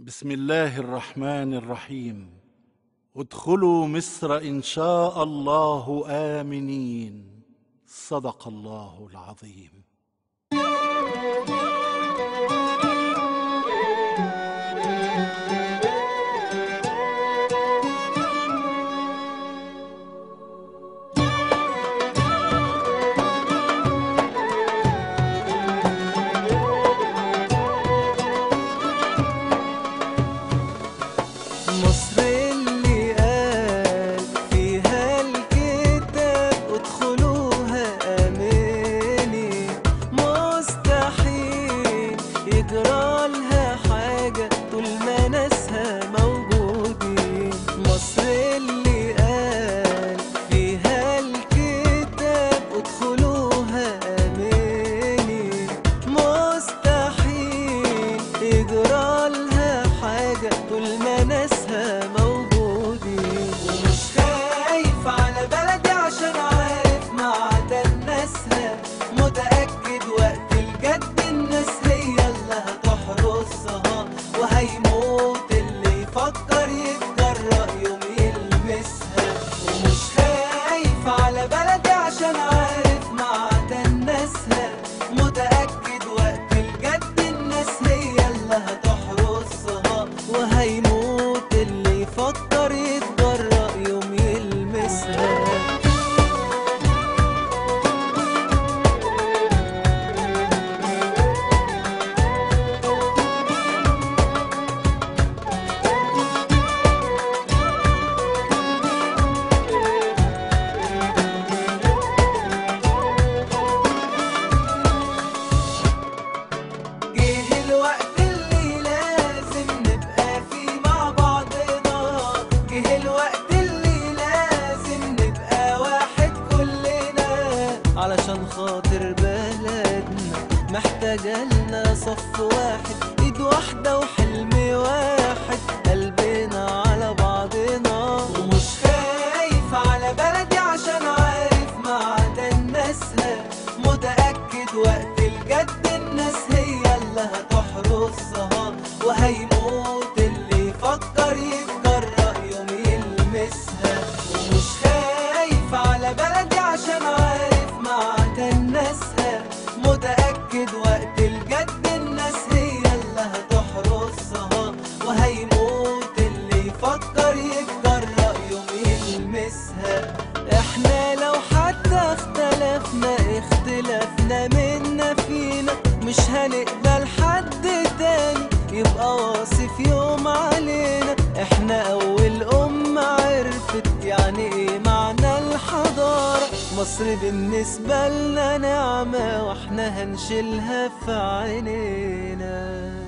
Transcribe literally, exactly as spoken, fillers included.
بسم الله الرحمن الرحيم. ادخلوا مصر إن شاء الله آمنين. صدق الله العظيم. مصر اللي قال فيها الكتاب ادخلوها آمنين، مستحيل يجرى لها حاجة طول ما ناسها موجودين. مصر اللي قال فيها الكتاب ادخلوها آمنين، مستحيل يجرى لها حاجة طول ما ناسها موجودين. ومش خايف على بلدي عشان عارف معدن ناسها، متأكد وقت الجد الناس هي اللي هتحرسها، وهيموت اللي يفكر يتجرأ يوم يلمسها. ومش خايف على بلدي عشان عارف معدن ناسها، متأكد وقت الجد الناس هي اللي هتحرسها، وهيموت اللي يفكر يتجرأ يوم يلمسها. جه الوقت اللي لازم نبقى فيه مع بعضنا، جه الوقت اللي لازم نبقى واحد كلنا، علشان خاطر بلدنا محتاجة لنا صف واحد، ايد واحدة وحلم واحد، قلبنا على بعضنا. ومش خايف على بلدي عشان عارف معدن ناسها، متأكد وقت الجد الناس هي اللي هتحرسها، وهيموت اللي يفكر يتجرأ يوم يلمسها. ومش خايف على بلدي عشان عارف معدن ناسها، متأكد وقت الجد الناس هي اللي هتحرسها، وهيموت اللي يفكر يتجرأ يوم يلمسها. احنا لو حتى اختلفنا اختلافنا منا فينا، مش هنقبل حد تاني يبقى واصف يوم علينا. احنا اول أمة عرفت يعني ايه معنى الحضارة، مصر بالنسبة لنا نعمة واحنا هنشيلها في عينينا.